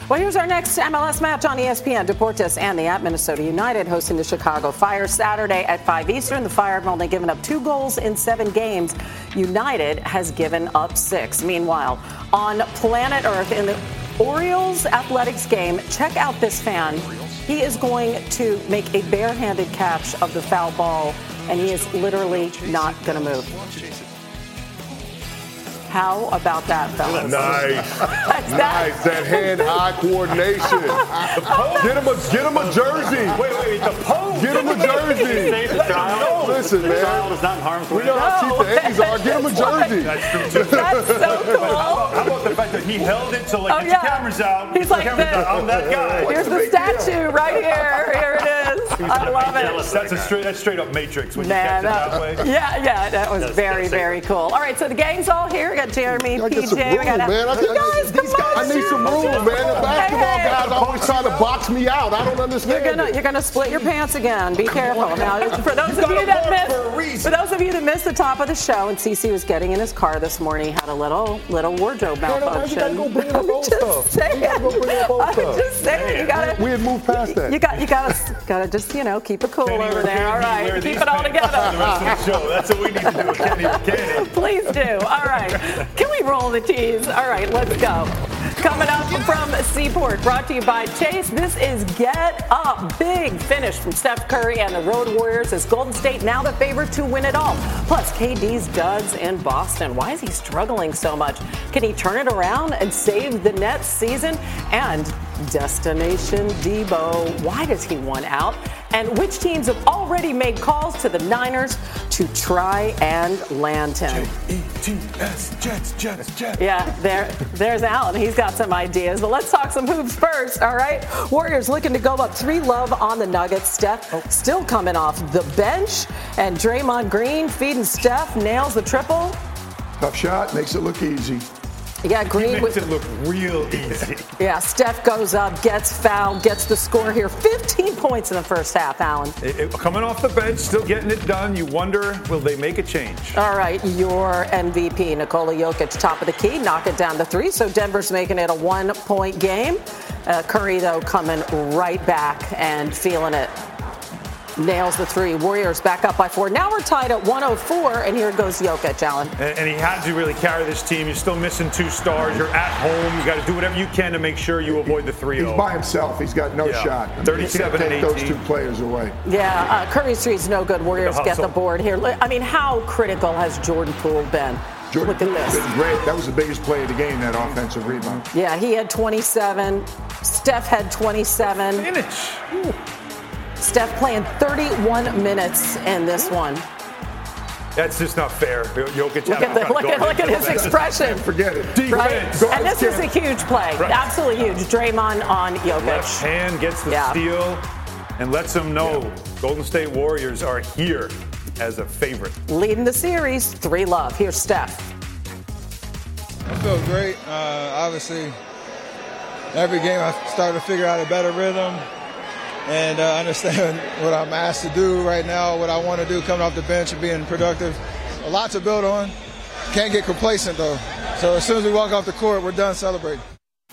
Well, here's our next MLS match on ESPN. Deportes and the at Minnesota United hosting the Chicago Fire Saturday at 5 Eastern. The Fire have only given up 2 goals in 7 games. United has given up 6. Meanwhile, on planet Earth in the Orioles Athletics game, check out this fan. He is going to make a barehanded catch of the foul ball, and he is literally not going to move. How about that, fellas? Nice. Nice. That hand-eye coordination. Get him a jersey. Wait, the pose. Get him a jersey. Listen, man. The child is not in harm's way. We know how cheap the A's are. Get him a jersey. That's true, too. That's so cool. How about the fact that he held it so, get the cameras out. He's like, I'm that guy. Here's the statue right here. Here it is. I love it. That's straight up Matrix when you catch it that way. Yeah, that was very, very cool. All right, so the gang's all here. We got Jeremy, PJ. We got I need some room, man. The basketball guys always try to box me out. I don't understand. You're gonna split your pants again. Be careful. Now, for those of you that missed the top of the show, and CeCe was getting in his car this morning, he had a little wardrobe malfunction. I'm just saying. You gotta. We had moved past that. You gotta just keep it cool over there. All right, keep it all together. That's what we need to do with Kenny. Please do. All right. Can we roll the tees? All right, let's go. Coming up from Seaport, brought to you by Chase. This is Get Up. Big finish from Steph Curry and the Road Warriors as Golden State now the favorite to win it all. Plus, KD's duds in Boston. Why is he struggling so much? Can he turn it around and save the Nets season? And Destination Debo. Why does he want out? And which teams have already made calls to the Niners to try and land him? Jets. Yeah, there's Alan. He's got some ideas. But let's talk some hoops first, all right? Warriors looking to go up 3-0 on the Nuggets. Steph still coming off the bench. And Draymond Green feeding Steph, nails the triple. Tough shot, makes it look easy. Yeah, Green makes it look real easy. Yeah, Steph goes up, gets fouled, gets the score here. 15 points in the first half, Alan. Coming off the bench, still getting it done. You wonder, will they make a change? All right, your MVP, Nikola Jokic, top of the key, knock it down to 3. So Denver's making it a 1-point game. Curry, though, coming right back and feeling it. Nails the 3. Warriors back up by 4. Now we're tied at 104, and here goes Jokic, Allen. And he had to really carry this team. You're still missing 2 stars. You're at home. You got to do whatever you can to make sure you avoid the 3-0. He's by himself. He's got no shot. 37 and 18. Those 2 players away. Yeah, Curry's 3 is no good. Warriors get the board here. I mean, how critical has Jordan Poole been? Jordan Look at this. Been great. That was the biggest play of the game, that offensive rebound. Yeah, he had 27. Steph had 27. Finish. Ooh. Steph playing 31 minutes in this one. That's just not fair. Jokic look at his expression. Forget it. Defense. Right? And this is a huge play. Right. Absolutely huge. Draymond on Jokic. Left hand gets the steal and lets them know Golden State Warriors are here as a favorite. Leading the series, 3-0. Here's Steph. I feel great. Obviously, every game I start to figure out a better rhythm. And understand what I'm asked to do right now, what I want to do coming off the bench and being productive. A lot to build on. Can't get complacent, though. So as soon as we walk off the court, we're done celebrating.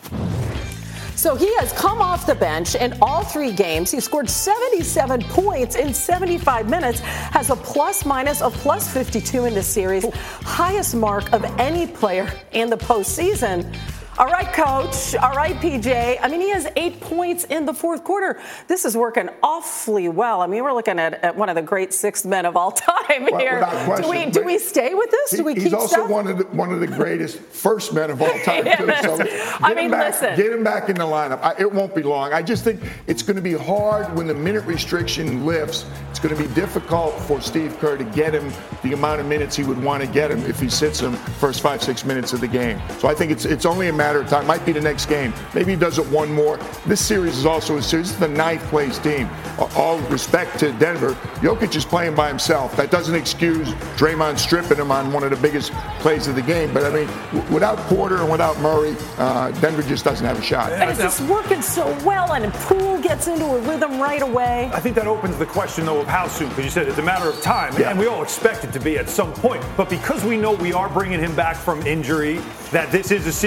So he has come off the bench in all 3 games. He scored 77 points in 75 minutes, has a plus-minus of plus 52 in this series, highest mark of any player in the postseason. All right, Coach. All right, PJ. I mean, he has 8 points in the fourth quarter. This is working awfully well. I mean, we're looking at one of the great 6th men of all time here. Do we stay with this? Do we keep He's also stuff? one of the greatest first men of all time, too. So listen. Get him back in the lineup. It won't be long. I just think it's going to be hard when the minute restriction lifts. It's going to be difficult for Steve Kerr to get him the amount of minutes he would want to get him if he sits him first 5-6 minutes of the game. So I think it's only a matter of time. Might be the next game. Maybe he does it one more. This series is also a series. This is the 9th place team. All respect to Denver. Jokic is playing by himself. That doesn't excuse Draymond stripping him on one of the biggest plays of the game. But I mean, without Porter and without Murray, Denver just doesn't have a shot. And it's just working so well, and Poole gets into a rhythm right away. I think that opens the question, though, of how soon, because you said it's a matter of time, and we all expect it to be at some point. But because we know we are bringing him back from injury, that this is a series you should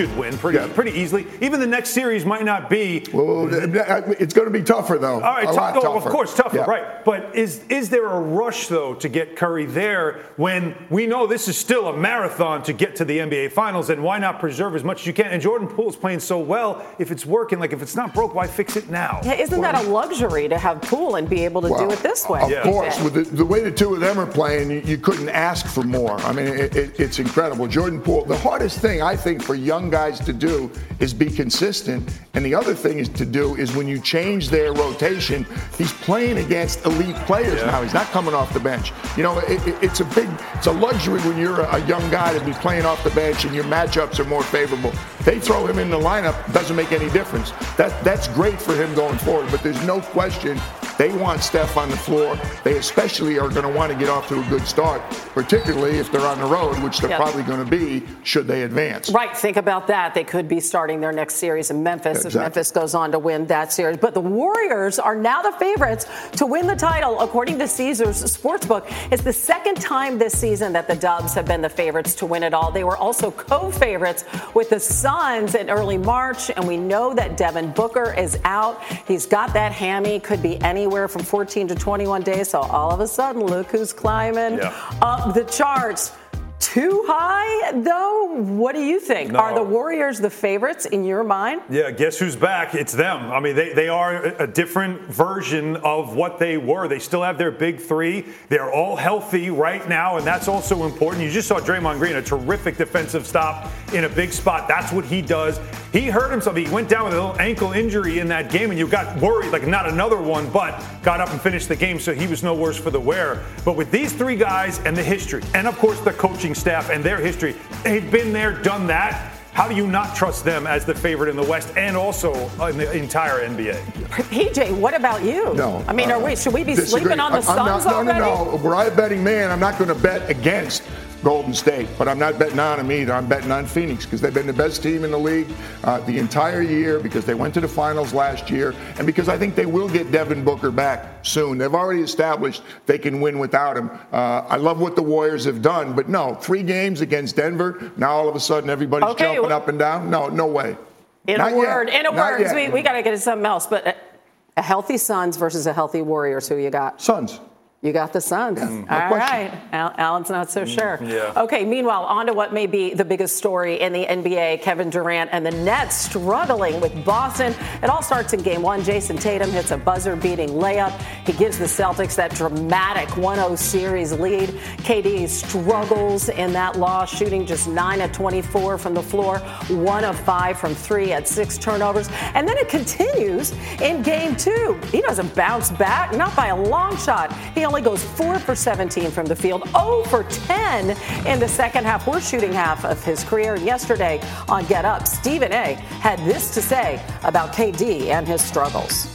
should win pretty easily. Even the next series might not be. Well, it's going to be tougher, though. All right, tougher. Of course, tougher, right. But is there a rush, though, to get Curry there when we know this is still a marathon to get to the NBA Finals, and why not preserve as much as you can? And Jordan Poole's playing so well. If it's working, if it's not broke, why fix it now? Yeah, isn't that a luxury to have Poole and be able to do it this way? Of course. With the way the two of them are playing, you couldn't ask for more. I mean, it's incredible. Jordan Poole, the hardest thing, I think, for young guys to do is be consistent. And the other thing is when you change their rotation, he's playing against elite players now. He's not coming off the bench. It's a luxury when you're a young guy to be playing off the bench and your matchups are more favorable. They throw him in the lineup, doesn't make any difference. That's great for him going forward, but there's no question they want Steph on the floor. They especially are going to want to get off to a good start, particularly if they're on the road, which they're probably going to be should they advance. Right, think about that. They could be starting their next series in Memphis if Memphis goes on to win that series. But the Warriors are now the favorites to win the title, according to Caesars Sportsbook. It's the second time this season that the Dubs have been the favorites to win it all. They were also co-favorites with the Suns in early March, and we know that Devin Booker is out. He's got that hammy, could be anywhere from 14 to 21 days. So all of a sudden, look who's climbing up the charts. Too high, though? What do you think? No. Are the Warriors the favorites in your mind? Yeah, guess who's back? It's them. I mean, they are a different version of what they were. They still have their big three. They're all healthy right now, and that's also important. You just saw Draymond Green, a terrific defensive stop in a big spot. That's what he does. He hurt himself. He went down with a little ankle injury in that game, and you got worried, not another one, but got up and finished the game, so he was no worse for the wear. But with these three guys and the history, and of course the coaching staff and their history, they've been there, done that. How do you not trust them as the favorite in the West and also in the entire NBA? PJ, what about you? No. I mean, should we be sleeping on the Suns already? No. Were I a betting man, I'm not going to bet against Golden State, but I'm not betting on them either. I'm betting on Phoenix because they've been the best team in the league the entire year, because they went to the finals last year, and because I think they will get Devin Booker back soon. They've already established they can win without him. I love what the Warriors have done, but no, 3 games against Denver, now all of a sudden everybody's jumping up and down. No way. In a word, we got to get to something else, but a healthy Suns versus a healthy Warriors, who you got? Suns. You got the Suns. Yeah, all right. Alan's not so sure. Yeah. Okay, meanwhile, on to what may be the biggest story in the NBA. Kevin Durant and the Nets struggling with Boston. It all starts in Game 1. Jason Tatum hits a buzzer-beating layup. He gives the Celtics that dramatic 1-0 series lead. KD struggles in that loss, shooting just 9 of 24 from the floor, 1 of 5 from 3 at 6 turnovers. And then it continues in Game 2. He doesn't bounce back, not by a long shot. He only goes 4 for 17 from the field, 0 for 10 in the second half. Worst shooting half of his career. And yesterday on Get Up, Stephen A. had this to say about KD and his struggles.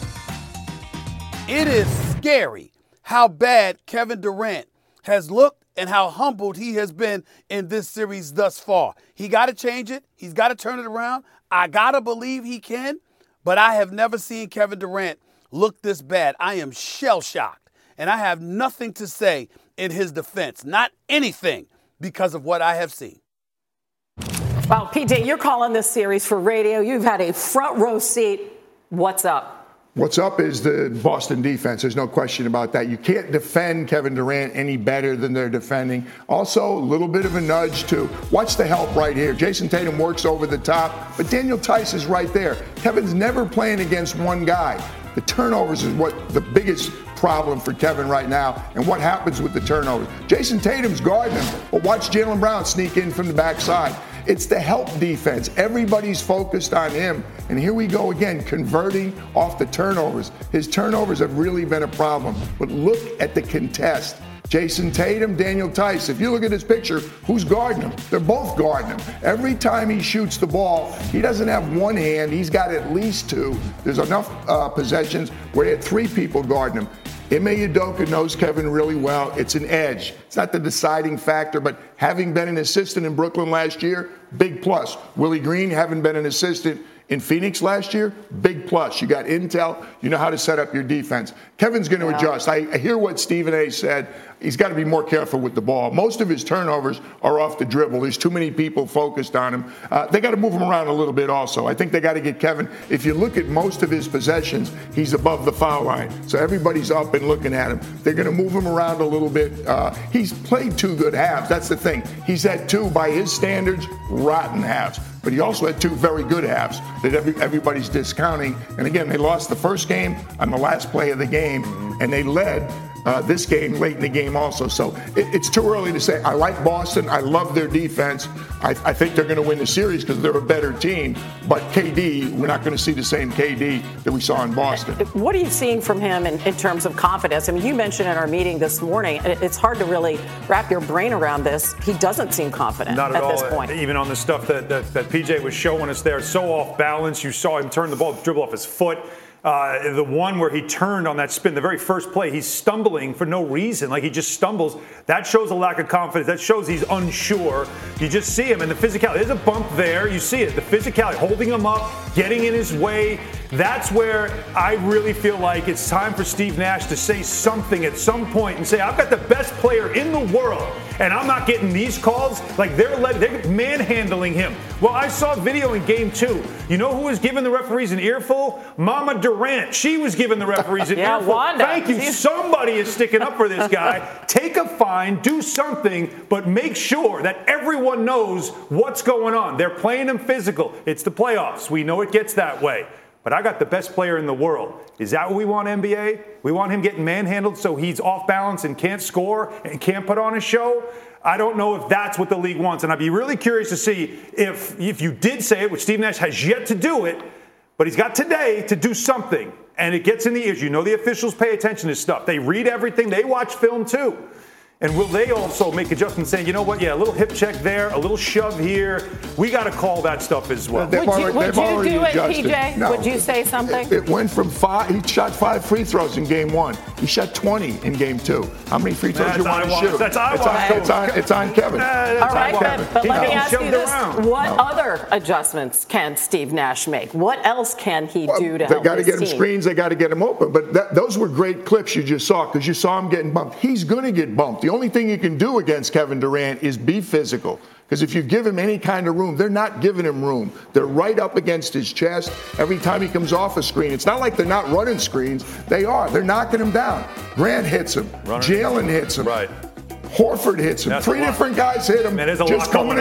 It is scary how bad Kevin Durant has looked and how humbled he has been in this series thus far. He got to change it. He's got to turn it around. I got to believe he can, but I have never seen Kevin Durant look this bad. I am shell-shocked. And I have nothing to say in his defense, not anything, because of what I have seen. Well, PJ, you're calling this series for radio. You've had a front row seat. What's up? What's up is the Boston defense. There's no question about that. You can't defend Kevin Durant any better than they're defending. Also, a little bit of a nudge to watch the help right here. Jason Tatum works over the top, but Daniel Tice is right there. Kevin's never playing against one guy. The turnovers is what the biggest problem for Kevin right now, and what happens with the turnovers. Jason Tatum's guarding him, but watch Jaylen Brown sneak in from the backside. It's the help defense. Everybody's focused on him, and here we go again, converting off the turnovers. His turnovers have really been a problem, but look at the contest. Jason Tatum, Daniel Tice. If you look at this picture, who's guarding him? They're both guarding him. Every time he shoots the ball, he doesn't have one hand. He's got at least 2. There's enough possessions where he had 3 people guarding him. Ime Udoka knows Kevin really well. It's an edge. It's not the deciding factor, but having been an assistant in Brooklyn last year, big plus. Willie Green, having been an assistant in Phoenix last year, big plus. You got intel. You know how to set up your defense. Kevin's going to adjust. I hear what Stephen A. said. He's got to be more careful with the ball. Most of his turnovers are off the dribble. There's too many people focused on him. They got to move him around a little bit also. I think they got to get Kevin. If you look at most of his possessions, he's above the foul line. So everybody's up and looking at him. They're going to move him around a little bit. He's played 2 good halves. That's the thing. He's had 2, by his standards, rotten halves. But he also had 2 very good halves that everybody's discounting. And again, they lost the first game on the last play of the game, and they led this game late in the game also. So it's too early to say. I like Boston. I love their defense. I think they're going to win the series because they're a better team. But KD, we're not going to see the same KD that we saw in Boston. What are you seeing from him in terms of confidence? I mean, you mentioned in our meeting this morning, it's hard to really wrap your brain around this. He doesn't seem confident Not at all. This point. Even on the stuff that PJ was showing us there, so off balance. You saw him turn the ball, dribble off his foot. The one where he turned on that spin, the very first play, he's stumbling for no reason. Like, he just stumbles. That shows a lack of confidence. That shows he's unsure. You just see him, and the physicality. There's a bump there. You see it. The physicality, holding him up, getting in his way. That's where I really feel like it's time for Steve Nash to say something at some point and say, I've got the best player in the world, and I'm not getting these calls. Like, they're manhandling him. Well, I saw a video in Game 2. You know who was giving the referees an earful? Mama Durant. She was giving the referees an earful. Wanda. Thank you. Somebody is sticking up for this guy. Take a fine, do something, but make sure that everyone knows what's going on. They're playing him physical. It's the playoffs. We know it gets that way. But I got the best player in the world. Is that what we want, NBA? We want him getting manhandled so he's off balance and can't score and can't put on a show? I don't know if that's what the league wants. And I'd be really curious to see if you did say it, which Steve Nash has yet to do it, but he's got today to do something. And it gets in the ears. You know the officials pay attention to stuff. They read everything. They watch film too. And will they also make adjustments saying, you know what, a little hip check there, a little shove here. We got to call that stuff as well. Would you do it, PJ? No. Would you say something? It went from 5. He shot 5 free throws in Game 1. He shot 20 in Game 2. How many free throws do you want to shoot? It's on Kevin. All right, but let me ask you this. What other adjustments can Steve Nash make? What else can he do to help his team? They got to get him screens. They got to get him open. But those were great clips you just saw because you saw him getting bumped. He's going to get bumped. The only thing you can do against Kevin Durant is be physical. Because if you give him any kind of room, they're not giving him room. They're right up against his chest every time he comes off a screen. It's not like they're not running screens. They are. They're knocking him down. Grant hits him. Jalen hits him. Right. Horford hits him. 3 different guys hit him. Man, just coming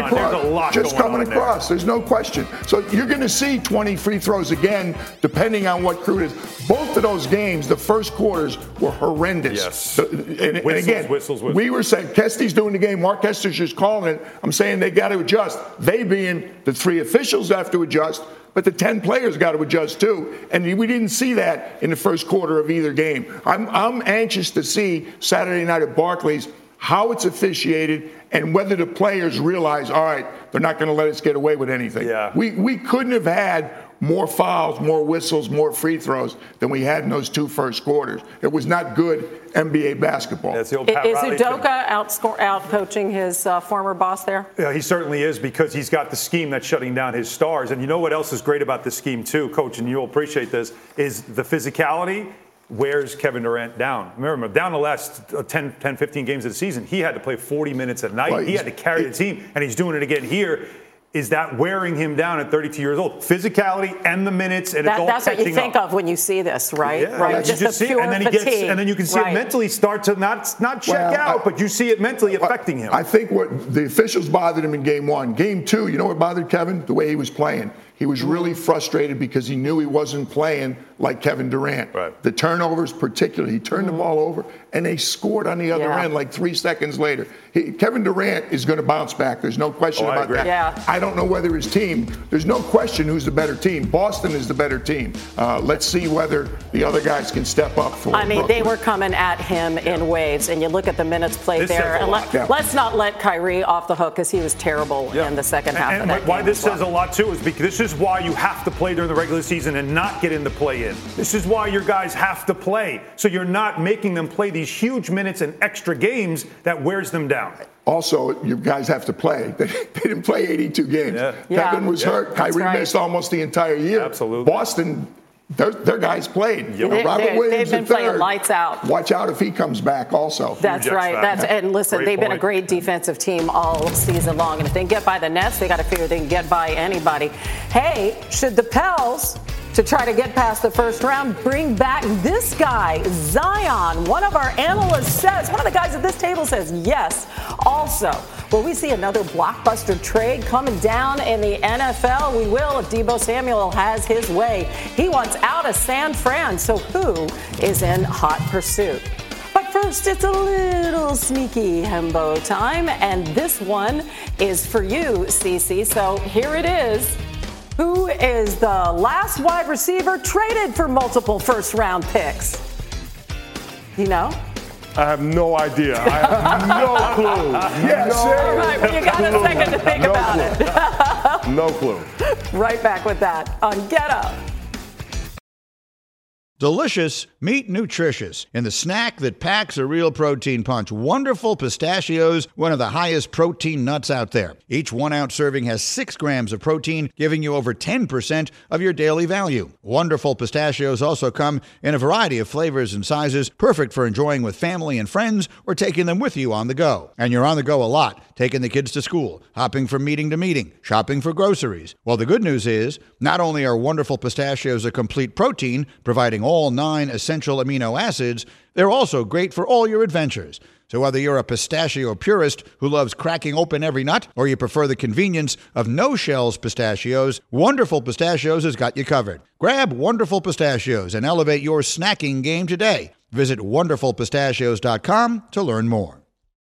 across. There's no question. So you're going to see 20 free throws again, depending on what crew it is. Both of those games, the first quarters were horrendous. Yes. So, and again, whistles. We were saying Kesty's doing the game. Mark Kester's just calling it. I'm saying they got to adjust. They being the 3 officials have to adjust. But the 10 players got to adjust too. And we didn't see that in the first quarter of either game. I'm anxious to see Saturday night at Barclays how it's officiated and whether the players realize, all right, they're not going to let us get away with anything. Yeah. We couldn't have had more fouls, more whistles, more free throws than we had in those 2 first quarters. It was not good NBA basketball. That's the old Pat Is Riley Udoka out coaching his former boss there? Yeah, he certainly is because he's got the scheme that's shutting down his stars. And you know what else is great about this scheme too, Coach, and you'll appreciate this, is the physicality wears Kevin Durant down. Remember, down the last 10, 15 games of the season, he had to play 40 minutes a night. He had to carry the team, and he's doing it again here. Is that wearing him down at 32 years old? Physicality and the minutes, and it's all that's what you think up. Of when you see this, right? Yeah, right. Just the pure fatigue. And then you can see it mentally start to not check out, but you see it mentally affecting him. I think what the officials bothered him in Game 1. Game 2, you know what bothered Kevin? The way he was playing. He was really frustrated because he knew he wasn't playing like Kevin Durant. Right. The turnovers, particularly, he turned the ball over, and they scored on the other end like 3 seconds later. Kevin Durant is going to bounce back. There's no question about that. Yeah. I don't know whether his team, there's no question who's the better team. Boston is the better team. Let's see whether the other guys can step up for Brooklyn. They were coming at him in waves, and you look at the minutes played there. And let's not let Kyrie off the hook because he was terrible in the second half of that game. Why this says a lot, too, is because this is why you have to play during the regular season and not get in the play-in. This is why your guys have to play, so you're not making them play these huge minutes and extra games that wears them down. Also, you guys have to play. They didn't play 82 games. Yeah. Kevin was hurt. Kyrie missed almost the entire year. Absolutely. Boston, their guys played. Yep. Robert Williams they've been playing III. lights out. Watch out if he comes back also. That's right. And listen, they've been a point. great defensive team all season long. And if they can get by the Nets, they got to figure they can get by anybody. Hey, should the Pels, to try to get past the first round, bring back this guy, Zion? One of our analysts says, one of the guys at this table says yes. Also, will we see another blockbuster trade coming down in the NFL? We will if Deebo Samuel has his way. He wants out of San Fran, so who is in hot pursuit? But first, it's a little sneaky Hembo time, and this one is for you, Cece. So here it is. Who is the last wide receiver traded for multiple first-round picks? You know? I have no idea. I have no clue. Yes, All right, well, you got a second to think about it. No clue. Right back with that on Get Up. Delicious, meet nutritious. In the snack that packs a real protein punch, Wonderful Pistachios, one of the highest protein nuts out there. Each 1 ounce serving has 6 grams of protein, giving you over 10% of your daily value. Wonderful Pistachios also come in a variety of flavors and sizes, perfect for enjoying with family and friends or taking them with you on the go. And you're on the go a lot, taking the kids to school, hopping from meeting to meeting, shopping for groceries. Well, the good news is, not only are Wonderful Pistachios a complete protein, providing all 9 essential amino acids, they're also great for all your adventures. So whether you're a pistachio purist who loves cracking open every nut, or you prefer the convenience of no-shells pistachios, Wonderful Pistachios has got you covered. Grab Wonderful Pistachios and elevate your snacking game today. Visit wonderfulpistachios.com to learn more.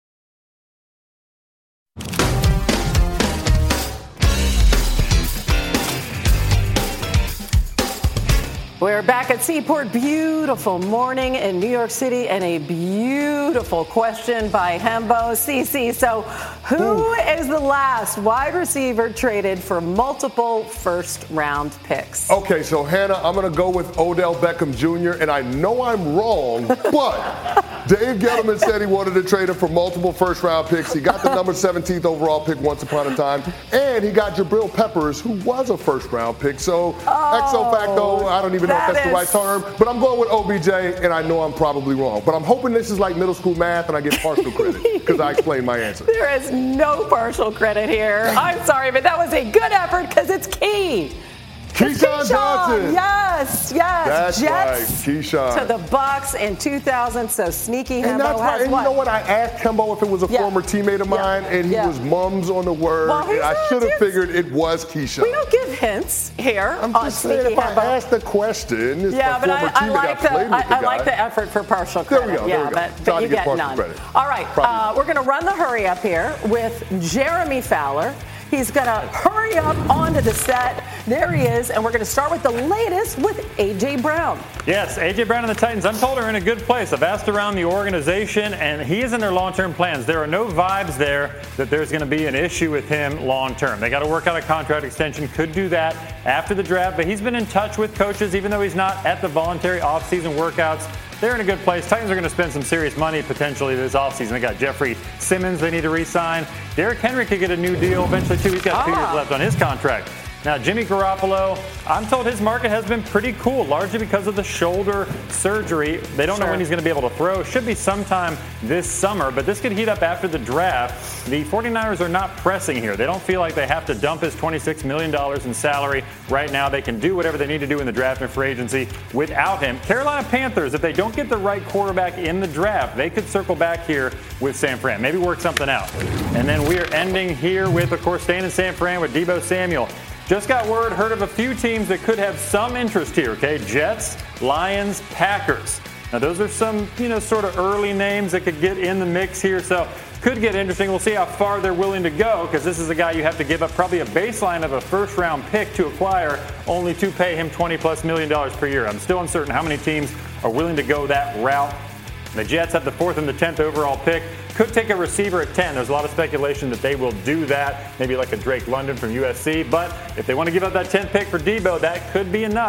We're back at Seaport. Beautiful morning in New York City, and a beautiful question by Hembo. CC, so who is the last wide receiver traded for multiple first-round picks? Okay, so Hannah, I'm going to go with Odell Beckham Jr., and I know I'm wrong, but Dave Gettleman said he wanted to trade him for multiple first-round picks. He got the number 17th overall pick once upon a time, and he got Jabril Peppers, who was a first-round pick. So, ixo facto, I don't even know if that's the right term, but I'm going with OBJ, and I know I'm probably wrong. But I'm hoping this is like middle school math, and I get partial credit because I explained my answer. There is no partial credit here. I'm sorry, but that was a good effort because it's key. Keyshawn Johnson. Yes. That's Jets right, Keyshawn. to the Bucks in 2000. So sneaky Hembo And that's right. has And what? you know what? I asked Hembo if it was a former teammate of mine, and he was mums on the word. Well, and I should have figured it was Keyshawn. We don't give hints here I'm on just saying, sneaky if I Hembo. asked the question, it's Yeah, my but former I teammate like that played with the I like guy. the effort for partial There credit. we go, there we go. But Trying you to get get partial none. credit. All right, Probably. we're going to run the hurry up here with Jeremy Fowler. He's going to hurry up onto the set. There he is, and we're going to start with the latest with A.J. Brown. Yes, A.J. Brown and the Titans, I'm told, are in a good place. I've asked around the organization, and he is in their long-term plans. There are no vibes there that there's going to be an issue with him long-term. They got to work out a contract extension, could do that after the draft, but he's been in touch with coaches, even though he's not at the voluntary off-season workouts. They're in a good place. Titans are going to spend some serious money potentially this offseason. They got Jeffrey Simmons they need to re-sign. Derrick Henry could get a new deal eventually, too. He's got 2 years left on his contract. Now, Jimmy Garoppolo, I'm told his market has been pretty cool, largely because of the shoulder surgery. They don't know when he's going to be able to throw. Should be sometime this summer, but this could heat up after the draft. The 49ers are not pressing here. They don't feel like they have to dump his $26 million in salary right now. They can do whatever they need to do in the draft and free agency without him. Carolina Panthers, if they don't get the right quarterback in the draft, they could circle back here with San Fran. Maybe work something out. And then we are ending here with, of course, staying in San Fran with Deebo Samuel. Just got heard of a few teams that could have some interest here, okay? Jets, Lions, Packers. Now, those are some, sort of early names that could get in the mix here, so could get interesting. We'll see how far they're willing to go, because this is a guy you have to give up probably a baseline of a first-round pick to acquire, only to pay him $20+ million per year. I'm still uncertain how many teams are willing to go that route. The Jets have the 4th and the 10th overall pick. Could take a receiver at 10. There's a lot of speculation that they will do that, maybe like a Drake London from USC. But if they want to give up that 10th pick for Deebo, that could be enough.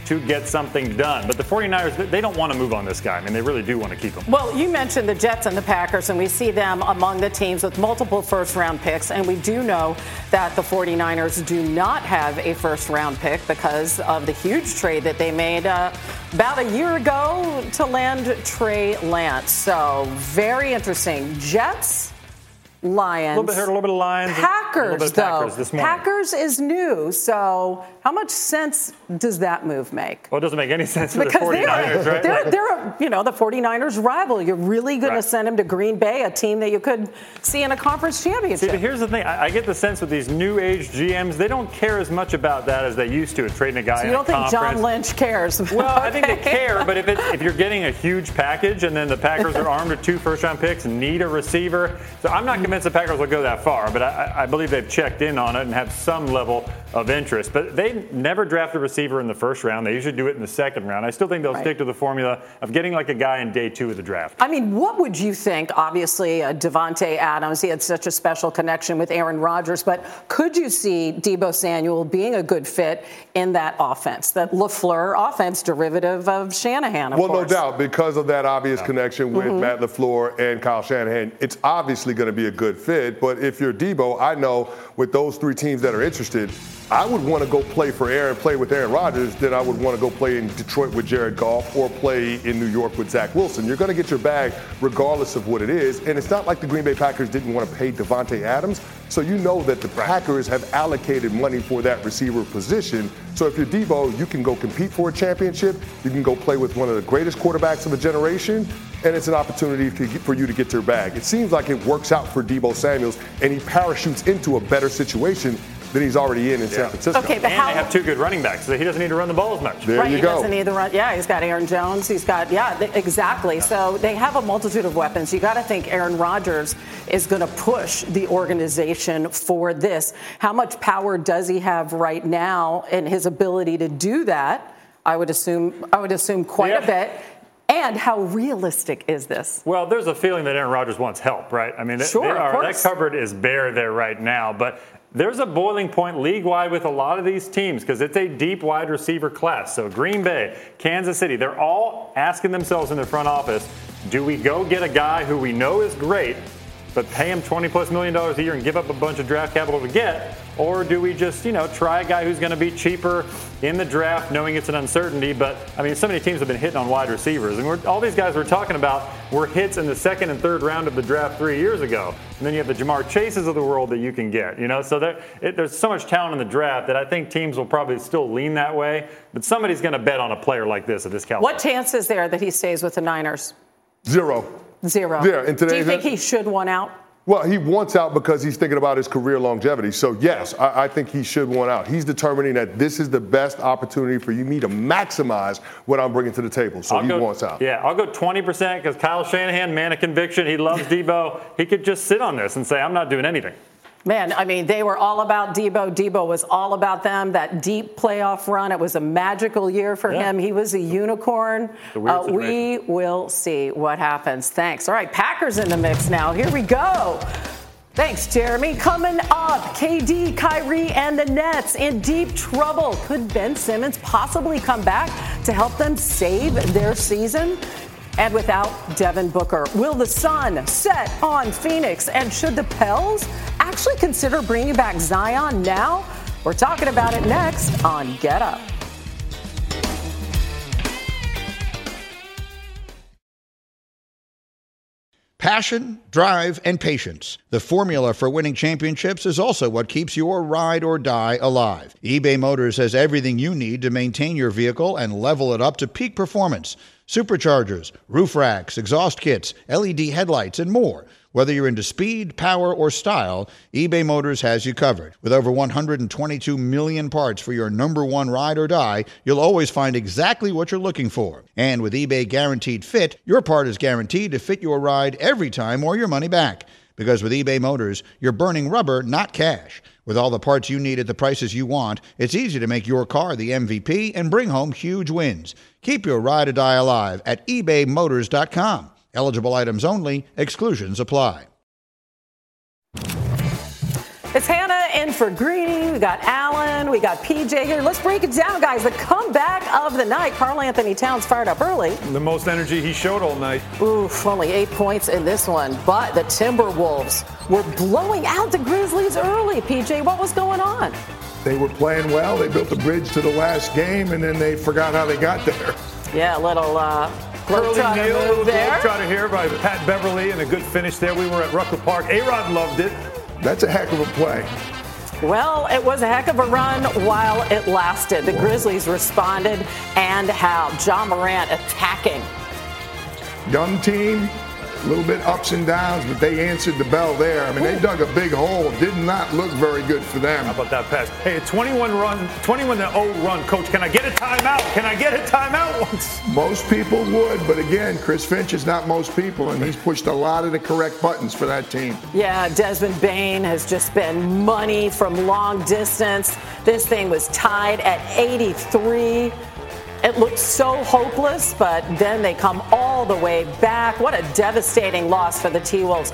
to get something done. But the 49ers, they don't want to move on this guy. I mean, they really do want to keep him. Well, you mentioned the Jets and the Packers, and we see them among the teams with multiple first-round picks. And we do know that the 49ers do not have a first-round pick because of the huge trade that they made about a year ago to land Trey Lance. So very interesting. Jets, Lions. A little bit hurt, a little bit of Lions. Packers, Packers this morning. Packers is new. So how much sense does that move make? Well, it doesn't make any sense for because the 49ers, right? They're the 49ers rival. You're really going to send him to Green Bay, a team that you could see in a conference championship. See, but here's the thing. I get the sense with these new age GMs, they don't care as much about that as they used to, trading a guy so in you a don't think conference. John Lynch cares? Well, I think they care, but if you're getting a huge package and then the Packers are armed with 2 first-round picks and need a receiver, so I'm not convinced the Packers will go that far, but I believe they've checked in on it and have some level of interest. But they never draft a receiver in the first round. They usually do it in the second round. I still think they'll stick to the formula of getting like a guy in day 2 of the draft. I mean, what would you think? Obviously, Devontae Adams, he had such a special connection with Aaron Rodgers, but could you see Deebo Samuel being a good fit in that offense, that LaFleur offense, derivative of Shanahan, of course? Well, no doubt, because of that obvious connection with Matt LaFleur and Kyle Shanahan, it's obviously going to be a good fit. But if you're Deebo, I know with those 3 teams that are interested, I would want to go play with Aaron Rodgers than I would want to go play in Detroit with Jared Goff or play in New York with Zach Wilson. You're going to get your bag regardless of what it is. And it's not like the Green Bay Packers didn't want to pay Devontae Adams. So you know that the Packers have allocated money for that receiver position. So if you're Deebo, you can go compete for a championship. You can go play with one of the greatest quarterbacks of a generation. And it's an opportunity for you to get your bag. It seems like it works out for Deebo Samuels, and he parachutes into a better situation than he's already in San Francisco. Okay, but and they have 2 good running backs, so he doesn't need to run the ball as much. There you he go. Doesn't need the run. Yeah, he's got Aaron Jones. He's got, exactly. So they have a multitude of weapons. You got to think Aaron Rodgers is going to push the organization for this. How much power does he have right now in his ability to do that? I would assume quite a bit. And how realistic is this? Well, there's a feeling that Aaron Rodgers wants help, right? I mean, that cupboard is bare there right now. But there's a boiling point league-wide with a lot of these teams because it's a deep wide receiver class. So Green Bay, Kansas City, they're all asking themselves in their front office, do we go get a guy who we know is great, but pay him $20+ million a year and give up a bunch of draft capital to get? Or do we just, try a guy who's going to be cheaper in the draft, knowing it's an uncertainty? But, I mean, so many teams have been hitting on wide receivers. And all these guys we're talking about were hits in the 2nd and 3rd round of the draft 3 years ago. And then you have the Jamar Chases of the world that you can get, So there's so much talent in the draft that I think teams will probably still lean that way. But somebody's going to bet on a player like this at this caliber. What chance is there that he stays with the Niners? 0. Yeah, do you think he should want out? Well, he wants out because he's thinking about his career longevity. So, yes, I think he should want out. He's determining that this is the best opportunity for me to maximize what I'm bringing to the table. So he wants out. Yeah, I'll go 20% because Kyle Shanahan, man of conviction, he loves Deebo. He could just sit on this and say, I'm not doing anything. Man, I mean, they were all about Deebo. Deebo was all about them. That deep playoff run, it was a magical year for him. He was a unicorn. We will see what happens. Thanks. All right, Packers in the mix now. Here we go. Thanks, Jeremy. Coming up, KD, Kyrie, and the Nets in deep trouble. Could Ben Simmons possibly come back to help them save their season? And without Devin Booker, will the sun set on Phoenix? And should the Pels actually consider bringing back Zion now? We're talking about it next on Get Up. Passion, drive, and patience. The formula for winning championships is also what keeps your ride or die alive. eBay Motors has everything you need to maintain your vehicle and level it up to peak performance. Superchargers, roof racks, exhaust kits, LED headlights, and more. Whether you're into speed, power, or style, eBay Motors has you covered. With over 122 million parts for your number one ride or die, you'll always find exactly what you're looking for. And with eBay Guaranteed Fit, your part is guaranteed to fit your ride every time or your money back. Because with eBay Motors, you're burning rubber, not cash. With all the parts you need at the prices you want, it's easy to make your car the MVP and bring home huge wins. Keep your ride or die alive at ebaymotors.com. Eligible items only. Exclusions apply. It's it's Hannah in for Greeny. We got Allen. We got PJ here. Let's break it down, guys. The comeback of the night. Karl Anthony Towns fired up early. The most energy he showed all night. Oof, only 8 points in this one. But the Timberwolves were blowing out the Grizzlies early. PJ, what was going on? They were playing well. They built a bridge to the last game, and then they forgot how they got there. Yeah, a little Globetrotter move there. Globetrotter here by Pat Beverly, and a good finish there. We were at Rucker Park. A-Rod loved it. That's a heck of a play. Well, it was a heck of a run while it lasted. The Grizzlies responded, and how? Ja Morant attacking. Young team, a little bit ups and downs, but they answered the bell there. I mean, they dug a big hole. Did not look very good for them. How about that pass? Hey, a 21-0 run, Coach. Can I get a timeout? Can I get a timeout once? Most people would, but again, Chris Finch is not most people, and he's pushed a lot of the correct buttons for that team. Yeah, Desmond Bane has just been money from long distance. This thing was tied at 83. It looked so hopeless, but then they come all the way back. What a devastating loss for the T-Wolves.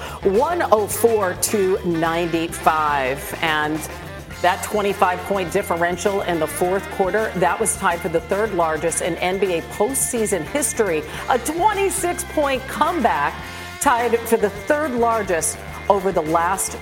104-95. And that 25-point differential in the fourth quarter, that was tied for the third largest in NBA postseason history. A 26-point comeback tied for the third largest over the last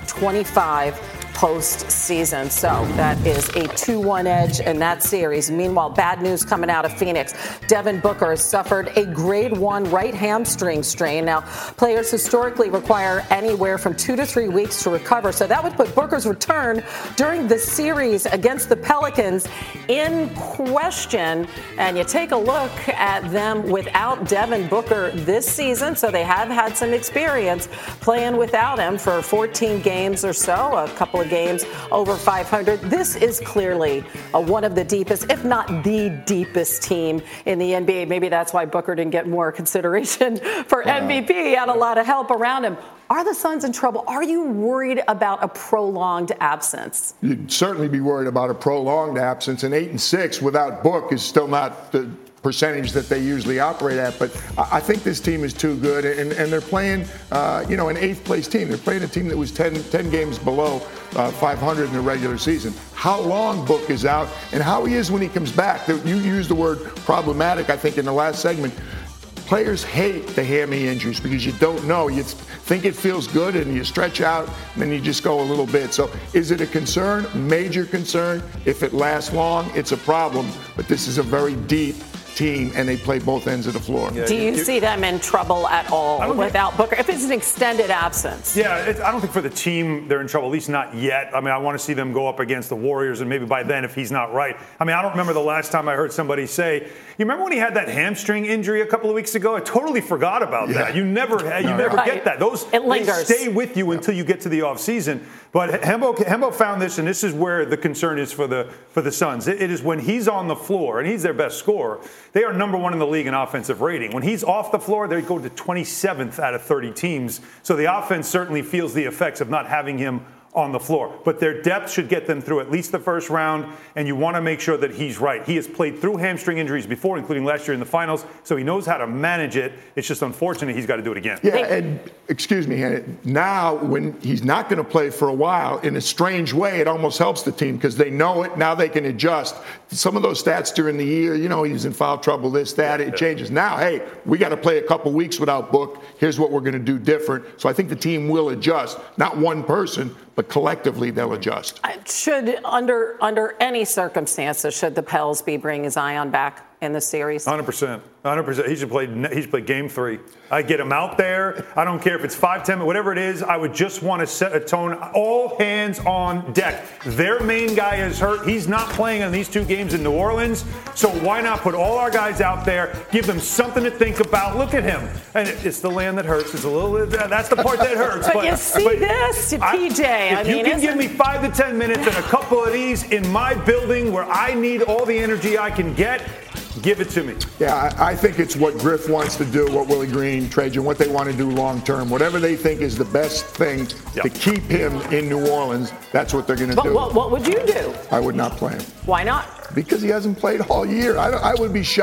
25 postseason. So that is a 2-1 edge in that series. Meanwhile, bad news coming out of Phoenix. Devin Booker has suffered a grade 1 right hamstring strain. Now, players historically require anywhere from 2 to 3 weeks to recover. So that would put Booker's return during the series against the Pelicans in question. And you take a look at them without Devin Booker this season. So they have had some experience playing without him for 14 games or so, a couple of games over 500. This is clearly one of the deepest, if not the deepest team in the NBA. Maybe that's why Booker didn't get more consideration for MVP. He had a lot of help around him. Are the Suns in trouble? Are you worried about a prolonged absence? You'd certainly be worried about a prolonged absence. And 8-6 without Book is still not the percentage that they usually operate at, but I think this team is too good, and they're playing, an eighth-place team. They're playing a team that was 10 games below 500 in the regular season. How long Book is out, and how he is when he comes back. You used the word problematic, I think, in the last segment. Players hate the hammy injuries because you don't know. You think it feels good, and you stretch out, and then you just go a little bit. So is it a concern? Major concern. If it lasts long, it's a problem, but this is a very deep team, and they play both ends of the floor. Do you see them in trouble at all without Booker? If it's an extended absence. Yeah, I don't think for the team they're in trouble, at least not yet. I mean, I want to see them go up against the Warriors, and maybe by then if he's not right. I mean, I don't remember the last time I heard somebody say, you remember when he had that hamstring injury a couple of weeks ago? I totally forgot about that. You never get that. They stay with you until you get to the offseason. But Hembo found this, and this is where the concern is for the Suns. It is when he's on the floor, and he's their best scorer. They are number 1 in the league in offensive rating. When he's off the floor, they go to 27th out of 30 teams. So the offense certainly feels the effects of not having him on the floor. But their depth should get them through at least the first round, and you want to make sure that he's right. He has played through hamstring injuries before, including last year in the finals, so he knows how to manage it. It's just unfortunate he's got to do it again. Yeah, and excuse me, now when he's not going to play for a while, in a strange way, it almost helps the team because they know it. Now they can adjust. Some of those stats during the year, he was in foul trouble, this, that, it changes. Now, hey, we got to play a couple weeks without Book. Here's what we're going to do different. So I think the team will adjust. Not one person, but collectively they'll adjust. Should, under any circumstances, should the Pels be bringing Zion back in the series? 100%. 100%. He should play game 3. I get him out there. I don't care if it's 5, 10, whatever it is. I would just want to set a tone. All hands on deck. Their main guy is hurt. He's not playing in these 2 games in New Orleans. So why not put all our guys out there, give them something to think about. Look at him. And it's the land that hurts. It's a little. That's the part that hurts. but you see this, PJ. If you can give me 5 to 10 minutes and a couple of these in my building where I need all the energy I can get, give it to me. Yeah, I think it's what Griff wants to do, what Willie Green, Trajan, what they want to do long term. Whatever they think is the best thing to keep him in New Orleans, that's what they're going to do. What would you do? I would not play him. Why not? Because he hasn't played all year. I would be shocked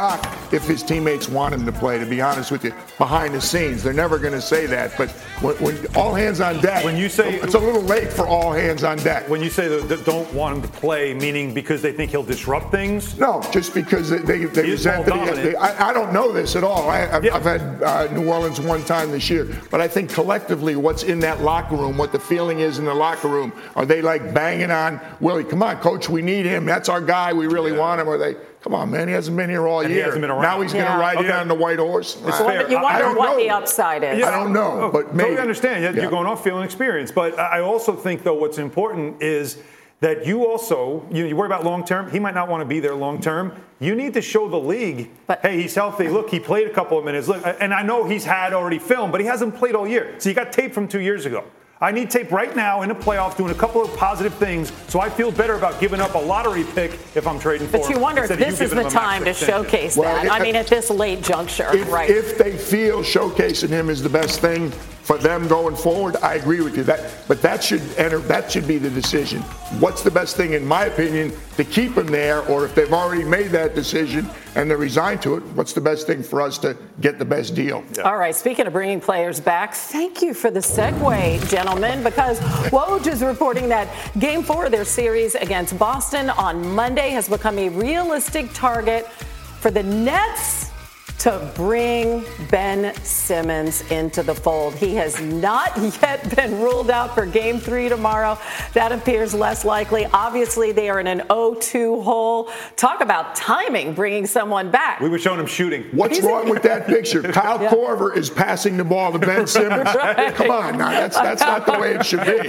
if his teammates want him to play, to be honest with you, behind the scenes. They're never going to say that. But when all hands on deck, when you say it's a little late for all hands on deck. When you say that don't want him to play, meaning because they think he'll disrupt things? No, just because they resent that. I don't know this at all. I've had New Orleans one time this year. But I think collectively what's in that locker room, what the feeling is in the locker room, are they like banging on Willie? Come on, coach, we need him. That's our guy. We really want him. Or they, come on, man, he hasn't been here all year. He hasn't been around. Now he's going to ride in on the white horse. It's fair. You wonder what the upside is. I don't know, but maybe. Totally understand. You're going off feeling experience. But I also think, though, what's important is that you also, you worry about long term. He might not want to be there long term. You need to show the league, hey, he's healthy. Look, he played a couple of minutes. Look, and I know he's had already film, but he hasn't played all year. So you got tape from 2 years ago. I need tape right now in the playoffs doing a couple of positive things so I feel better about giving up a lottery pick if I'm trading for him. But you wonder if this is the time to showcase that. I mean, at this late juncture, right? If they feel showcasing him is the best thing for them going forward, I agree with you. But that should be the decision. What's the best thing, in my opinion, to keep him there? Or if they've already made that decision and they're resigned to it, what's the best thing for us to get the best deal? Yeah. All right, speaking of bringing players back, thank you for the segue, gentlemen, because Woj is reporting that Game 4 of their series against Boston on Monday has become a realistic target for the Nets to bring Ben Simmons into the fold. He has not yet been ruled out for Game 3 tomorrow. That appears less likely. Obviously, they are in an 0-2 hole. Talk about timing, bringing someone back. We were showing him shooting. What's wrong with that picture? Kyle Korver is passing the ball to Ben Simmons. Right. Come on, now that's not the way it should be.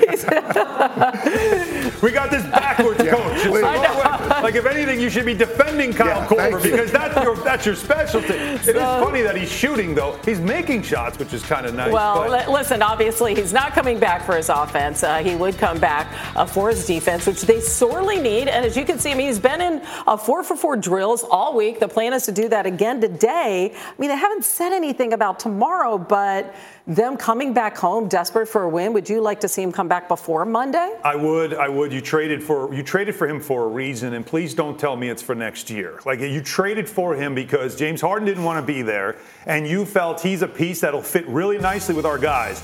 We got this backwards, coach. Like, if anything, you should be defending Kyle Korver because that's your specialty. It is funny that he's shooting, though. He's making shots, which is kind of nice. Well, listen, obviously, he's not coming back for his offense. He would come back for his defense, which they sorely need. And as you can see, I mean, he's been in 4-for-4 drills all week. The plan is to do that again today. I mean, they haven't said anything about tomorrow, but them coming back home, desperate for a win, would you like to see him come back before Monday? I would. You traded for him for a reason, and please don't tell me it's for next year. Like, you traded for him because James Harden didn't want to be there, and you felt he's a piece that'll fit really nicely with our guys.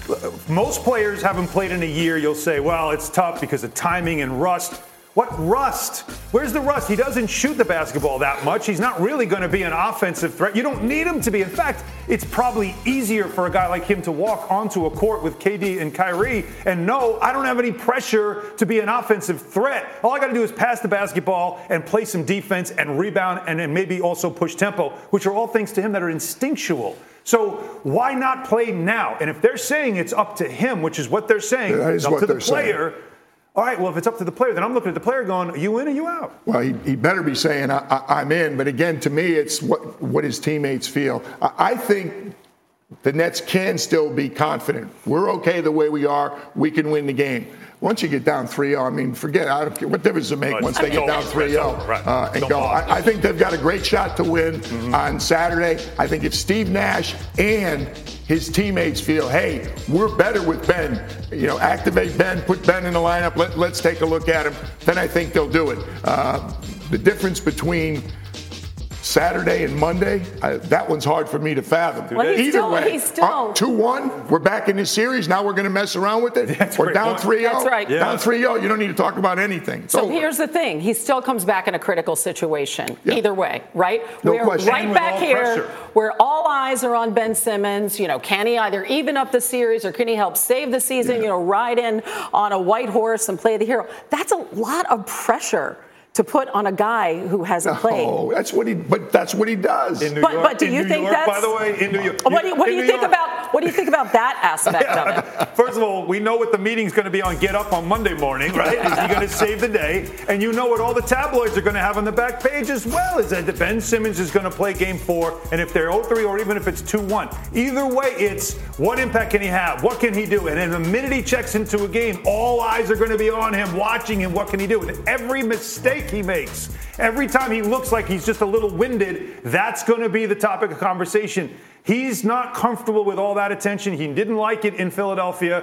Most players haven't played in a year. You'll say, well, it's tough because of timing and rust. What rust? Where's the rust? He doesn't shoot the basketball that much. He's not really going to be an offensive threat. You don't need him to be. In fact, it's probably easier for a guy like him to walk onto a court with KD and Kyrie and know I don't have any pressure to be an offensive threat. All I got to do is pass the basketball and play some defense and rebound and maybe also push tempo, which are all things to him that are instinctual. So why not play now? And if they're saying it's up to him, which is what they're saying, it's up to the player. All right, well, if it's up to the player, then I'm looking at the player going, are you in or you out? Well, he better be saying I'm in. But again, to me, it's what his teammates feel. I think the Nets can still be confident. We're okay the way we are. We can win the game. Once you get down 3-0, I mean, forget it. I don't care what difference does it make once they get down 3-0 and go. I think they've got a great shot to win on Saturday. I think if Steve Nash and his teammates feel, hey, we're better with Ben, activate Ben, put Ben in the lineup, let's take a look at him, then I think they'll do it. The difference between Saturday and Monday, that one's hard for me to fathom. Well, Either way, he's still 2-1, we're back in this series. Now we're going to mess around with it. We're down 3-0. That's right. Down 3-0, you don't need to talk about anything. So here's the thing. He still comes back in a critical situation. Yeah. Either way, right? No question. Right back here where all eyes are on Ben Simmons. Can he either even up the series or can he help save the season, ride in on a white horse and play the hero? That's a lot of pressure to put on a guy who hasn't played. Oh, that's what he does. In New York, but do you think that's, by the way, in New York? What do you think about that aspect of it? First of all, we know what the meeting's going to be on Get Up on Monday morning, right? Is he going to save the day? And you know what all the tabloids are going to have on the back page as well, is that Ben Simmons is going to play Game 4, and if they're 0-3 or even if it's 2-1, either way, it's what impact can he have? What can he do? And then the minute he checks into a game, all eyes are going to be on him, watching him. What can he do? And every mistake he makes, every time he looks like he's just a little winded, that's going to be the topic of conversation. He's not comfortable with all that attention. He didn't like it in Philadelphia.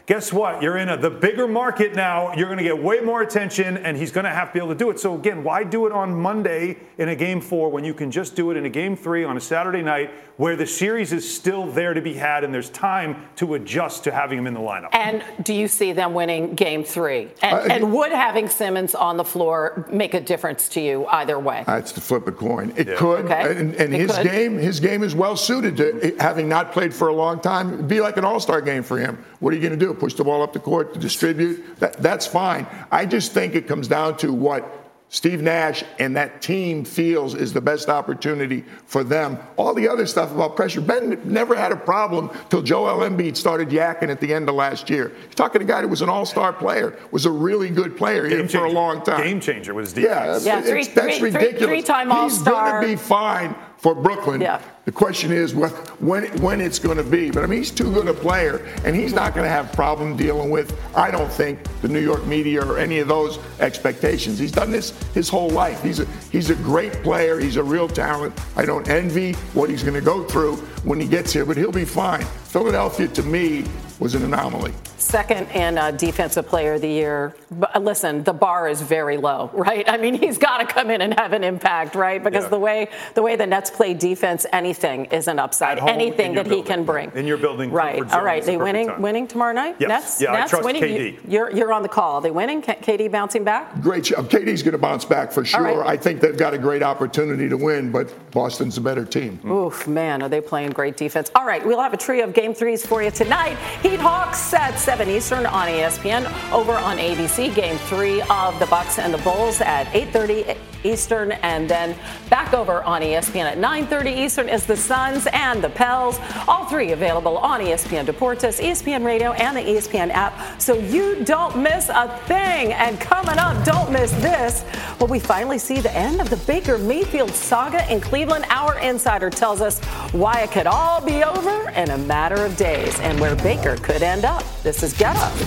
guess what? You're in the bigger market now. You're going to get way more attention, and he's going to have to be able to do it. So, again, why do it on Monday in a Game 4 when you can just do it in a Game 3 on a Saturday night where the series is still there to be had and there's time to adjust to having him in the lineup? And do you see them winning Game 3? And would having Simmons on the floor make a difference to you either way? That's to flip a coin. It could. Okay. And his game is well suited to having not played for a long time. It'd be like an all-star game for him. What are you going to do? Push the ball up the court to distribute? That's fine. I just think it comes down to what Steve Nash and that team feels is the best opportunity for them. All the other stuff about pressure, Ben never had a problem till Joel Embiid started yakking at the end of last year. You're talking to a guy who was an all-star player, was a really good player here for a long time. Game changer was defense. That's ridiculous. Three-time all-star. He's going to be fine for Brooklyn. Yeah. The question is when it's going to be. But, I mean, he's too good a player, and he's not going to have a problem dealing with, I don't think, the New York media or any of those expectations. He's done this his whole life. He's a great player. He's a real talent. I don't envy what he's going to go through when he gets here, but he'll be fine. Philadelphia, to me, was an anomaly. Second in Defensive Player of the Year. But listen, the bar is very low, right? I mean, he's got to come in and have an impact, right? Because the way the Nets play defense, anything is an upside. Anything that he can bring. In your building. Right. All right. They winning tomorrow night? Yes. Nets? Yeah, Nets I trust winning? KD. You're on the call. Are they winning? KD bouncing back? Great job. KD's going to bounce back for sure. Right. I think they've got a great opportunity to win, but Boston's a better team. Oof, man, are they playing great defense. All right, we'll have a trio of Game 3s for you tonight. Heat Hawks at 7 Eastern on ESPN. Over on ABC, Game 3 of the Bucks and the Bulls at 8:30 Eastern. And then back over on ESPN at 9:30 Eastern is the Suns and the Pels. All three available on ESPN Deportes, ESPN Radio, and the ESPN app. So you don't miss a thing. And coming up, don't miss this. Well, we finally see the end of the Baker Mayfield saga in Cleveland. Our insider tells us why it could all be over in a matter of days and where Baker could end up. This is Get Up.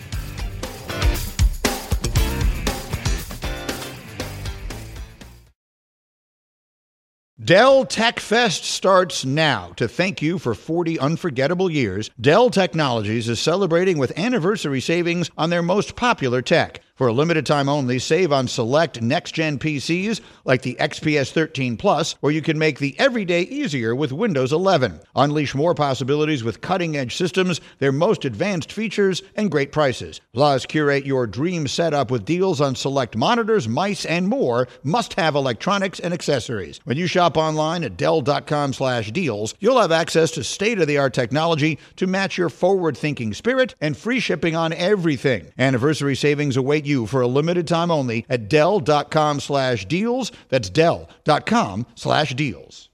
Dell Tech Fest starts now. To thank you for 40 unforgettable years, Dell Technologies is celebrating with anniversary savings on their most popular tech. For a limited time only, save on select next-gen PCs like the XPS 13 Plus, where you can make the everyday easier with Windows 11. Unleash more possibilities with cutting-edge systems, their most advanced features, and great prices. Plus, curate your dream setup with deals on select monitors, mice, and more must-have electronics and accessories. When you shop online at Dell.com/deals, you'll have access to state-of-the-art technology to match your forward-thinking spirit and free shipping on everything. Anniversary savings await you for a limited time only at Dell.com/deals. That's Dell.com/deals.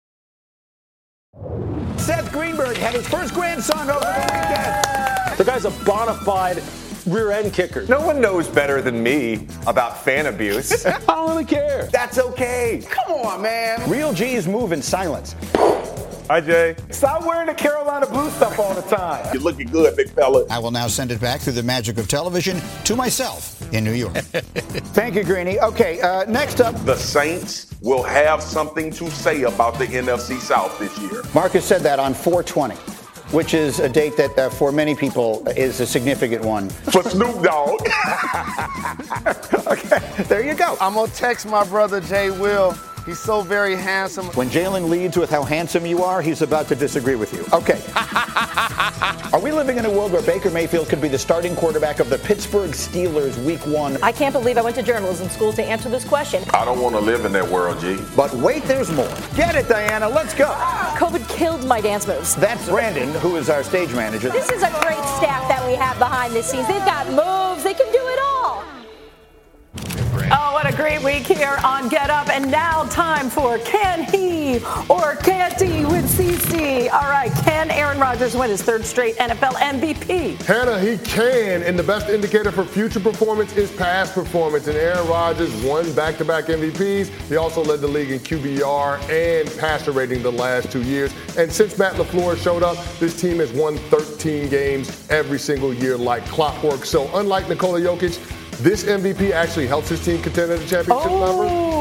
Seth Greenberg had his first grandson over the weekend. The guy's a bona fide rear end kicker. No one knows better than me about fan abuse. I don't really care. That's okay. Come on, man. Real G's move in silence. Hi, Jay. Stop wearing the Carolina blue stuff all the time. You're looking good, big fella. I will now send it back through the magic of television to myself in New York. Thank you, Greeny. Okay, next up. The Saints will have something to say about the NFC South this year. Marcus said that on 4/20, which is a date that for many people is a significant one. For Snoop Dogg. Okay, there you go. I'm going to text my brother Jay Will. He's so very handsome. When Jalen leads with how handsome you are, he's about to disagree with you. Okay. Are we living in a world where Baker Mayfield could be the starting quarterback of the Pittsburgh Steelers Week 1? I can't believe I went to journalism school to answer this question. I don't want to live in that world, G. But wait, there's more. Get it, Diana. Let's go. COVID killed my dance moves. That's Brandon, who is our stage manager. This is a great staff that we have behind the scenes. They've got moves. They can do it all. Oh, what a great week here on Get Up. And now time for Can He or Can't He with CC. All right, can Aaron Rodgers win his third straight NFL MVP? Hannah, he can, and the best indicator for future performance is past performance. And Aaron Rodgers won back-to-back MVPs. He also led the league in QBR and passer rating the last 2 years. And since Matt LaFleur showed up, this team has won 13 games every single year like clockwork. So unlike Nikola Jokic, this MVP actually helps his team contend at the championship number.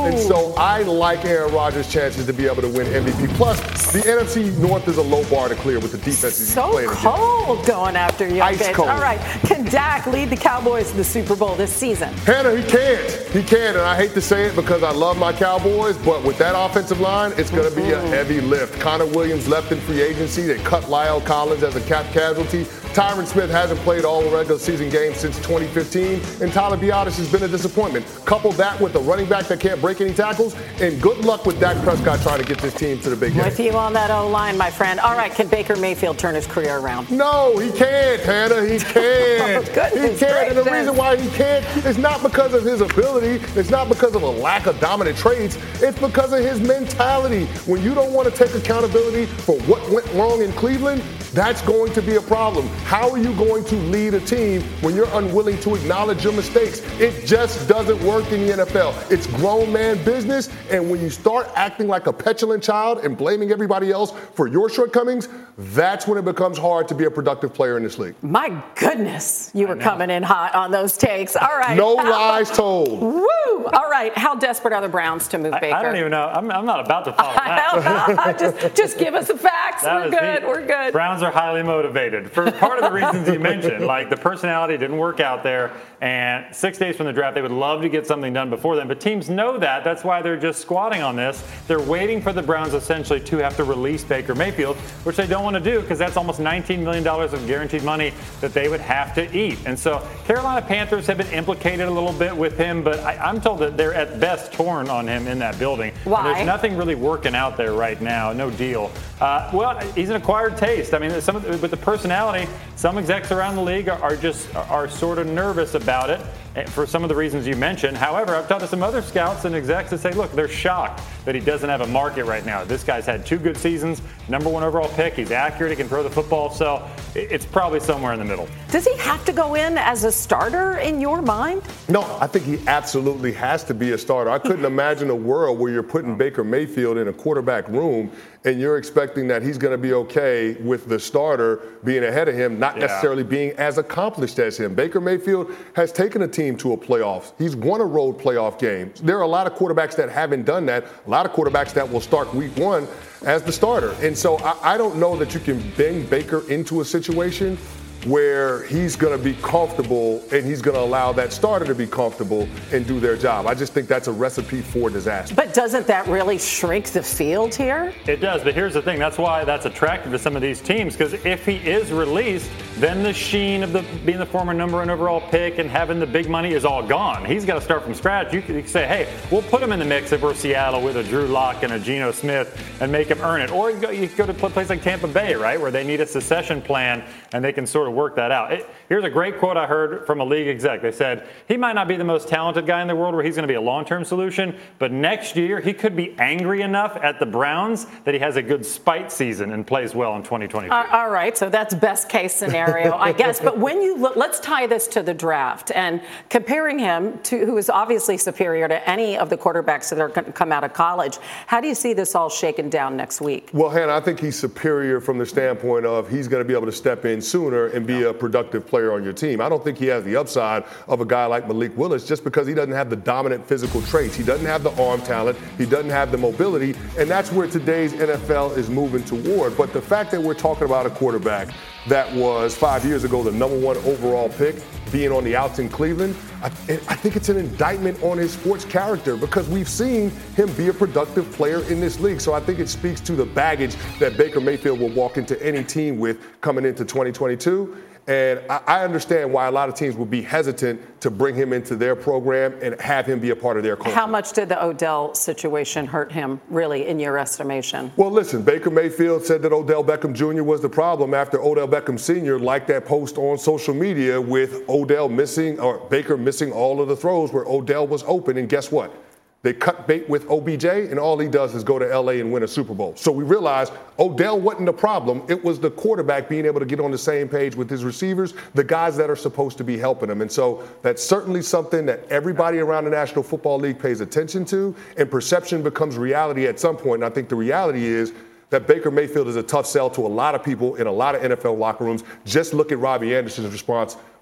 And so I like Aaron Rodgers' chances to be able to win MVP. Plus, the NFC North is a low bar to clear with the defenses he's playing against. So cold going after Jokic. Ice cold. All right, can Dak lead the Cowboys to the Super Bowl this season? Hannah, he can't. He can, and I hate to say it because I love my Cowboys, but with that offensive line, it's going to be a heavy lift. Connor Williams left in free agency. They cut Lyle Collins as a cap casualty. Tyron Smith hasn't played all regular season games since 2015, and Tyler Biadasz has been a disappointment. Couple that with a running back that can't break any tackles, and good luck with Dak Prescott trying to get this team to the big game. With you on that O-line, my friend. All right, can Baker Mayfield turn his career around? No, he can't, Hannah. He can't. He can't, and the reason why he can't is not because of his ability. It's not because of a lack of dominant traits. It's because of his mentality. When you don't want to take accountability for what went wrong in Cleveland, that's going to be a problem. How are you going to lead a team when you're unwilling to acknowledge your mistakes? It just doesn't work in the NFL. It's grown man business, and when you start acting like a petulant child and blaming everybody else for your shortcomings, that's when it becomes hard to be a productive player in this league. My goodness, you were coming in hot on those takes. All right. No lies told. Woo! All right, how desperate are the Browns to move Baker? I don't even know. I'm not about to follow that. I don't know. Just give us the facts. We're good. We're good. Browns are highly motivated for part of the reasons you mentioned. Like the personality didn't work out there, and 6 days from the draft, they would love to get something done before then. But teams know that. That's why they're just squatting on this. They're waiting for the Browns essentially to have to release Baker Mayfield, which they don't want to do because that's almost $19 million of guaranteed money that they would have to eat. And so Carolina Panthers have been implicated a little bit with him, but I'm told that they're at best torn on him in that building. Why? And there's nothing really working out there right now. No deal. Well, he's an acquired taste. I mean, with the personality, some execs around the league are sort of nervous about it for some of the reasons you mentioned. However, I've talked to some other scouts and execs that say, look, they're shocked that he doesn't have a market right now. This guy's had 2 good seasons, #1 overall pick. He's accurate. He can throw the football. So it's probably somewhere in the middle. Does he have to go in as a starter in your mind? No, I think he absolutely has to be a starter. I couldn't imagine a world where you're putting Baker Mayfield in a quarterback room and you're expecting that he's going to be okay with the starter being ahead of him, not necessarily being as accomplished as him. Baker Mayfield has taken a team to a playoffs. He's won a road playoff game. There are a lot of quarterbacks that haven't done that, a lot of quarterbacks that will start week 1 as the starter. And so I don't know that you can bring Baker into a situation where he's going to be comfortable and he's going to allow that starter to be comfortable and do their job. I just think that's a recipe for disaster. But doesn't that really shrink the field here? It does, but here's the thing. That's why that's attractive to some of these teams, because if he is released, then the sheen of being the former #1 overall pick and having the big money is all gone. He's got to start from scratch. You could say, hey, we'll put him in the mix if we're Seattle with a Drew Lock and a Geno Smith and make him earn it. Or you could go to a place like Tampa Bay, right, where they need a succession plan and they can sort of work that out. Here's a great quote I heard from a league exec. They said, he might not be the most talented guy in the world where he's going to be a long-term solution, but next year he could be angry enough at the Browns that he has a good spite season and plays well in 2022. All right, so that's best case scenario, I guess. But when you look, let's tie this to the draft and comparing him to who is obviously superior to any of the quarterbacks that are going to come out of college. How do you see this all shaken down next week? Well, Hannah, I think he's superior from the standpoint of he's going to be able to step in sooner and be a productive player on your team. I don't think he has the upside of a guy like Malik Willis just because he doesn't have the dominant physical traits. He doesn't have the arm talent. He doesn't have the mobility. And that's where today's NFL is moving toward. But the fact that we're talking about a quarterback that was 5 years ago the #1 overall pick being on the outs in Cleveland, I think it's an indictment on his sports character because we've seen him be a productive player in this league. So I think it speaks to the baggage that Baker Mayfield will walk into any team with coming into 2022. And I understand why a lot of teams would be hesitant to bring him into their program and have him be a part of their culture. How much did the Odell situation hurt him, really, in your estimation? Well, listen, Baker Mayfield said that Odell Beckham Jr. was the problem after Odell Beckham Sr. liked that post on social media with Odell missing or Baker missing all of the throws where Odell was open. And guess what? They cut bait with OBJ, and all he does is go to L.A. and win a Super Bowl. So we realized Odell wasn't the problem. It was the quarterback being able to get on the same page with his receivers, the guys that are supposed to be helping him. And so that's certainly something that everybody around the National Football League pays attention to, and perception becomes reality at some point. And I think the reality is that Baker Mayfield is a tough sell to a lot of people in a lot of NFL locker rooms. Just look at Robbie Anderson's response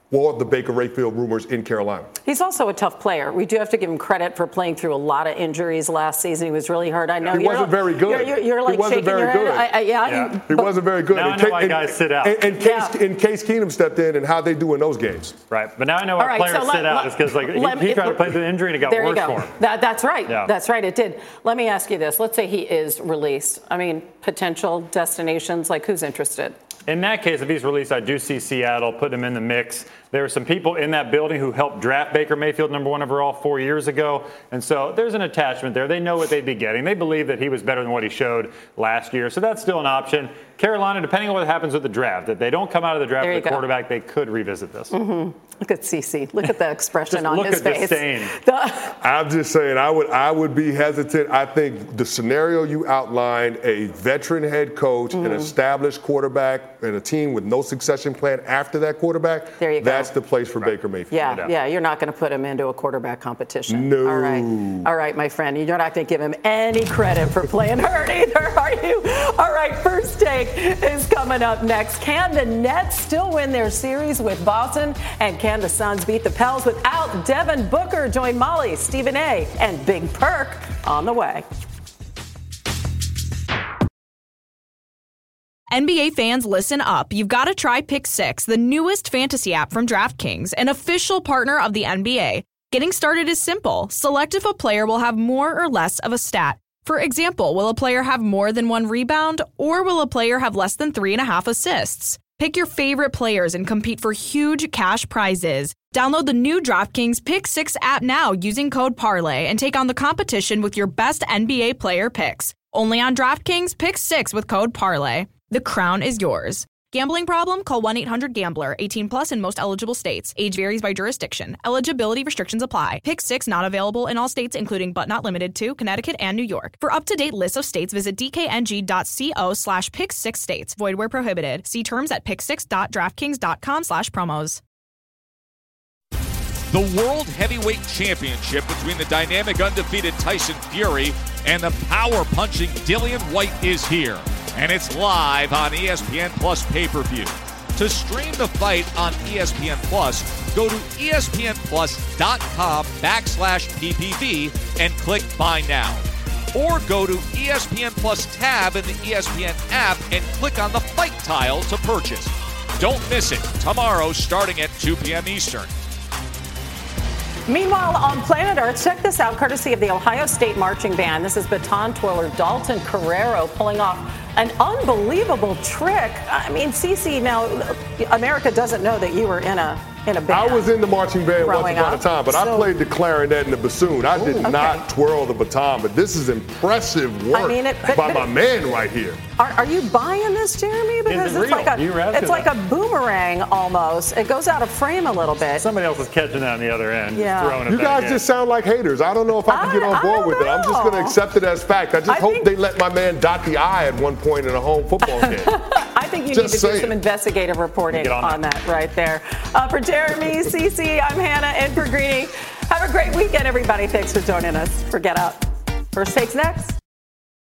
for the Baker Mayfield rumors in Carolina. He's also a tough player. We do have to give him credit for playing through a lot of injuries last season. He was really hurt. I know he wasn't very good. You're like shaking your head. He wasn't very good. Now I know why guys sit out. And Case Keenum stepped in, and how they do in those games. Right, but now I know why players sit out is because he tried to play through the injury and it got worse for him. That's right. Yeah. That's right. It did. Let me ask you this. Let's say he is released. I mean, potential destinations, like who's interested? In that case, if he's released, I do see Seattle put him in the mix. There are some people in that building who helped draft Baker Mayfield #1 overall 4 years ago. And so there's an attachment there. They know what they'd be getting. They believe that he was better than what he showed last year. So that's still an option. Carolina, depending on what happens with the draft, if they don't come out of the draft with a quarterback, they could revisit this. Mm-hmm. Look at CC. Look at the expression on his face. Look at disdain. I'm just saying, I would be hesitant. I think the scenario you outlined, a veteran head coach, an established quarterback, and a team with no succession plan after that quarterback, there you go. That's the place for Baker Mayfield. Yeah, you're not going to put him into a quarterback competition. No. All right, my friend. You're not going to give him any credit for playing hurt either, are you? All right, First Take is coming up next. Can the Nets still win their series with Boston? And can the Suns beat the Pels without Devin Booker? Join Molly, Stephen A., and Big Perk on the way. NBA fans, listen up. You've got to try Pick 6, the newest fantasy app from DraftKings, an official partner of the NBA. Getting started is simple. Select if a player will have more or less of a stat. For example, will a player have more than 1 rebound, or will a player have less than 3.5 assists? Pick your favorite players and compete for huge cash prizes. Download the new DraftKings Pick 6 app now using code PARLAY and take on the competition with your best NBA player picks. Only on DraftKings Pick 6 with code PARLAY. The crown is yours. Gambling problem? Call 1-800-GAMBLER. 18 plus in most eligible states. Age varies by jurisdiction. Eligibility restrictions apply. Pick 6 not available in all states, including but not limited to Connecticut and New York. For up-to-date lists of states, visit dkng.co/pick6states. Void where prohibited. See terms at pick6.draftkings.com/promos. The World Heavyweight Championship between the dynamic undefeated Tyson Fury and the power-punching Dillian Whyte is here. And it's live on ESPN Plus pay-per-view. To stream the fight on ESPN Plus, go to espnplus.com/PPV and click Buy Now. Or go to ESPN Plus tab in the ESPN app and click on the Fight tile to purchase. Don't miss it. Tomorrow starting at 2 p.m. Eastern. Meanwhile, on Planet Earth, check this out, courtesy of the Ohio State Marching Band. This is baton twirler Dalton Carrero pulling off an unbelievable trick. I mean, CeCe, now America doesn't know that you were in a band. I was in the marching band once upon a time, but I played the clarinet and the bassoon. I did not twirl the baton, but this is impressive work by my man right here. Are you buying this, Jeremy? Because it's like a boomerang almost. It goes out of frame a little bit. Somebody else is catching that on the other end. Yeah. Throwing it You guys just sound like haters. I don't know if I can get on board with it. I'm just going to accept it as fact. I just hope they let my man dot the I at one point in a home football game. I think you need to do some investigative reporting on that right there. For Jeremy, CeCe, I'm Hannah, and for Greeny. Have a great weekend, everybody. Thanks for joining us for Get Up. First Take's next.